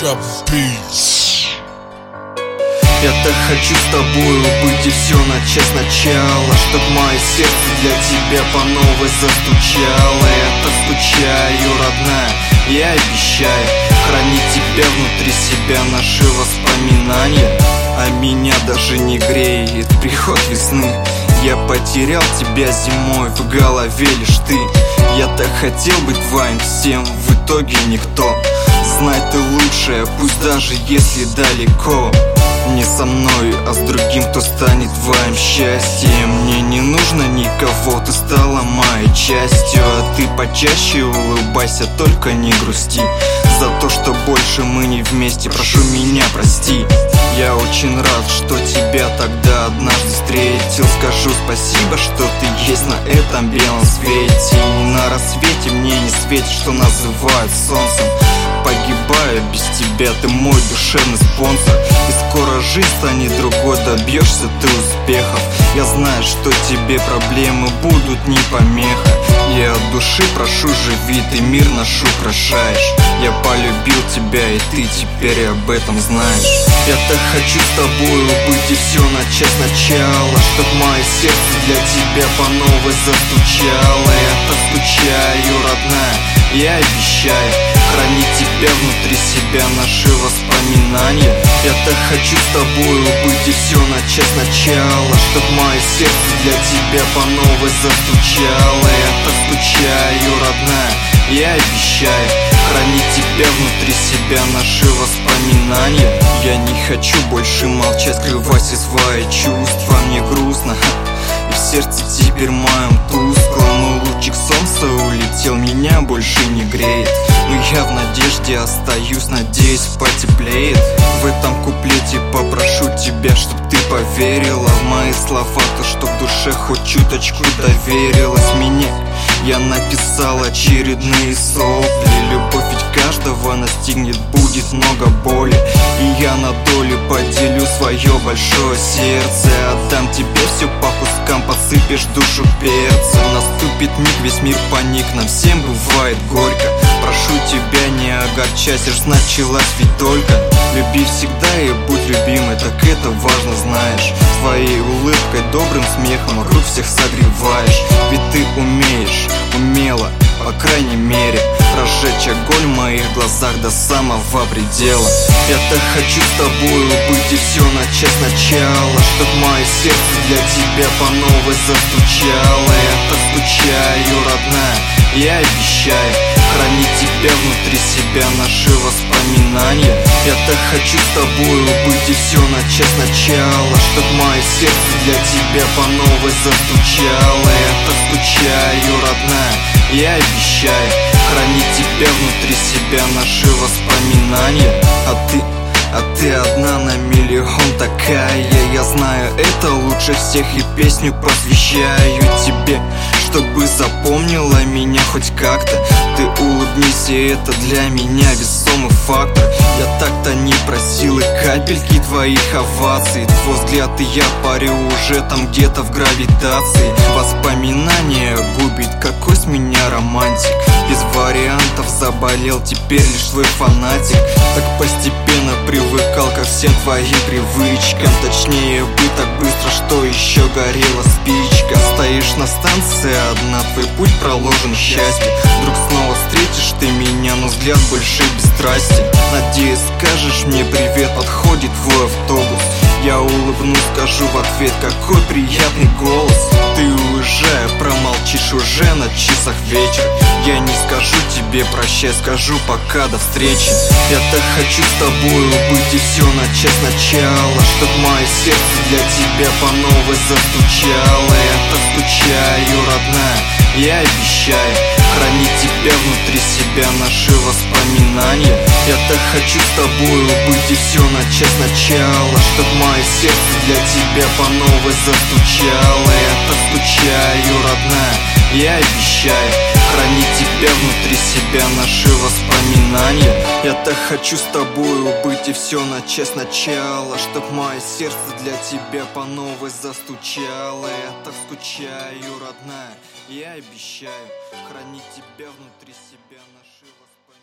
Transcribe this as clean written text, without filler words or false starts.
Drop beats. Я так хочу с тобою быть и все начать сначала, чтоб мое сердце для тебя по новой застучало. Я так скучаю, родная, я обещаю хранить тебя внутри себя, наши воспоминания. А меня даже не греет приход весны. Я потерял тебя зимой, в голове лишь ты. Я так хотел быть твоим всем, в итоге никто. Знай, ты лучшая, пусть даже если далеко. Не со мной, а с другим, кто станет твоим счастьем. Мне не нужно никого, ты стала моей частью. А ты почаще улыбайся, только не грусти. За то, что больше мы не вместе, прошу меня прости. Я очень рад, что тебя тогда однажды встретил. Скажу спасибо, что ты есть на этом белом свете. И на рассвете мне не светит, что называют солнцем. Погибаю без тебя, ты мой душевный спонсор. И скоро жизнь станет другой, добьешься ты успехов. Я знаю, что тебе проблемы будут не помеха. Я от души прошу, живи, ты мир наш украшаешь. Я полюбил тебя, и ты теперь об этом знаешь. Я так хочу с тобою быть и все начать сначала, чтоб мое сердце для тебя по новой застучало. Я так скучаю, родная, я обещаю хранить тебя внутри себя, наши воспоминания. Я так хочу с тобою быть и все начать сначала, чтоб мое сердце для тебя по новой застучало. Я так скучаю, родная, я обещаю хранить тебя внутри себя, наши воспоминания. Я не хочу больше молчать, скрывать все свои чувства. Мне грустно, и в сердце теперь моем тускло. Мой лучик солнца улетел, меня больше не греет. Но я в надежде остаюсь, надеюсь, потеплеет. В этом куплете попрошу тебя, чтоб ты поверила в мои слова, то, что в душе хоть чуточку доверилась мне. Я написал очередные сопли. Любовь ведь каждого настигнет, будет много боли. И я на долю поделю свое большое сердце. Отдам тебе все по кускам, посыпешь душу перца. Наступит миг, весь мир паник, нам всем бывает горько. Прошу тебя не огорчать, лишь началась ведь только. Люби всегда и будь любимой, так это важно, знаешь. Своей улыбкой, добрым смехом вокруг всех согреваешь. Ведь ты умеешь, умела, по крайней мере, разжечь огонь в моих глазах до самого предела. Я так хочу с тобою быть и все начать сначала, чтоб мое сердце для тебя по новой застучало. Я так скучаю, родная, я обещаю хранить тебя внутри себя, наши воспоминания. Я так хочу с тобою быть и все начать сначала, чтоб мое сердце для тебя по новой застучало. Я так скучаю, родная, я обещаю хранить тебя внутри себя, наши воспоминания. А ты одна на миллион такая. Я знаю это лучше всех и песню посвящаю тебе, чтобы запомнила меня хоть как-то. Ты улыбнись, и это для меня весомый фактор. Я так-то не просил и капельки твоих оваций. Твой взгляд и я парю уже там где-то в гравитации. Воспоминания губит, какой с меня романтик. Без вариантов заболел, теперь лишь твой фанатик. Так постепенно привыкал ко всем твоим привычкам. Точнее быть так быстро, что еще горела спичка. Стоишь на станции одна, твой путь проложен счастье. Вдруг снова встретишь ты меня, но взгляд больше бесстрастен. Надеюсь, скажешь мне привет, подходит твой автобус. Я улыбнусь, скажу в ответ, какой приятный голос. Ты уезжая, промолчишь уже на часах вечер. Я не скажу тебе прощай, скажу пока, до встречи. Я так хочу с тобою быть и все начать сначала, чтоб мое сердце для тебя по новой застучало. Я так скучаю, родная, я обещаю хранить тебя внутри себя, наши воспоминания. Я так хочу с тобою быть и все начать сначала, чтоб мое сердце для тебя по новой застучало. Я так скучаю, родная, я обещаю хранить тебя внутри себя, наши воспоминания. Я так хочу с тобою быть и все начать сначала, чтоб мое сердце для тебя по новой застучало. Я так скучаю, родная, я обещаю хранить тебя внутри себя, наши воспоминания.